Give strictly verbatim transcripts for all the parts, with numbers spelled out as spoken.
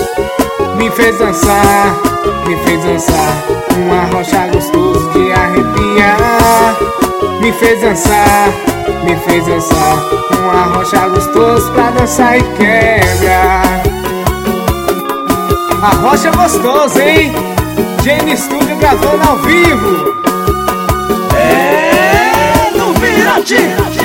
Me fez dançar, me fez dançar, um arrocha gostoso de arrepiar. Me fez dançar, me fez dançar, um arrocha gostoso pra dançar e quebra. Arrocha gostoso, hein? Gene Studio gravando ao vivo. É no Virate.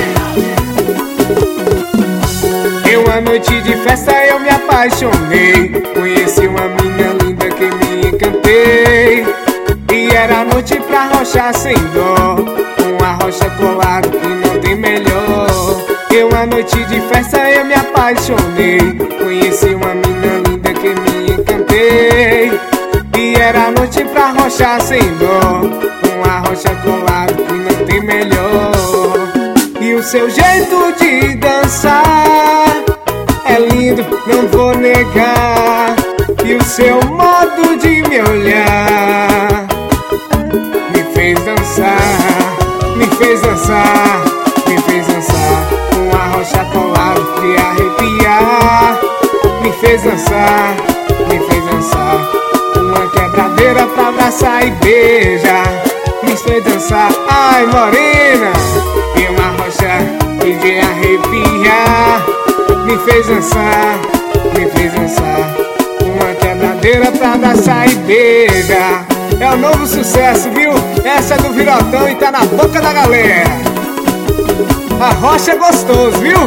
Em uma noite de festa eu me apaixonei. Conheci uma menina linda que me encantei. E era noite pra arrochar sem dó, um arrocha colado que não tem melhor. Em uma noite de festa eu me apaixonei. Conheci uma menina linda que me encantei. E era noite pra arrochar sem dó, um arrocha colado que não tem melhor. E o seu jeito de dançar é lindo, não vou negar. E o seu modo de me olhar me fez dançar, me fez dançar, me fez dançar, um arrocha colado de arrepiar. Me fez dançar, me fez dançar, uma quebradeira pra abraçar e beijar. Me fez dançar, ai morena, e uma arrocha de arrepiar. Me fez dançar, me fez dançar, uma quebradeira pra abraçar e beijar. É o novo sucesso, viu? Essa é do Virotão e tá na boca da galera. Arrocha é gostoso, viu?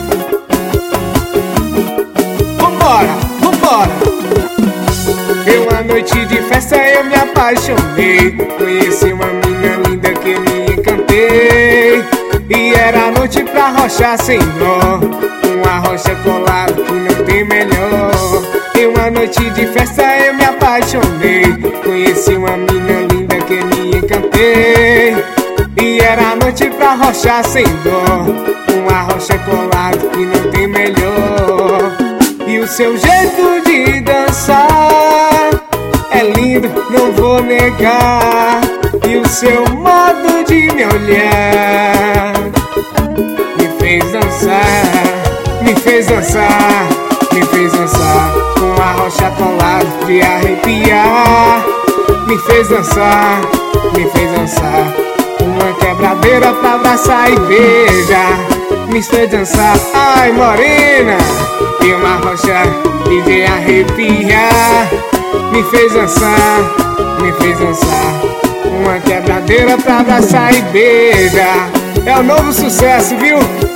Vambora, vambora. Em uma noite de festa eu me apaixonei. Conheci uma menina linda que me encantei. E era noite pra arrochar sem dó, um arrocha colado que não tem melhor. Em uma noite de festa eu me apaixonei. Conheci uma menina linda que me encantei. E era noite pra arrochar sem dó, um arrocha colado que não tem melhor. E o seu jeito de dançar é lindo, não vou negar. E o seu modo de me olhar me fez dançar, me fez dançar, me fez dançar, com arrocha colado de arrepiar. Me fez dançar, me fez dançar, uma quebradeira pra abraçar e beijar. Me fez dançar, ai morena, e uma arrocha de arrepiar. Me fez dançar, me fez dançar, uma quebradeira pra abraçar e beijar. É o novo sucesso, viu?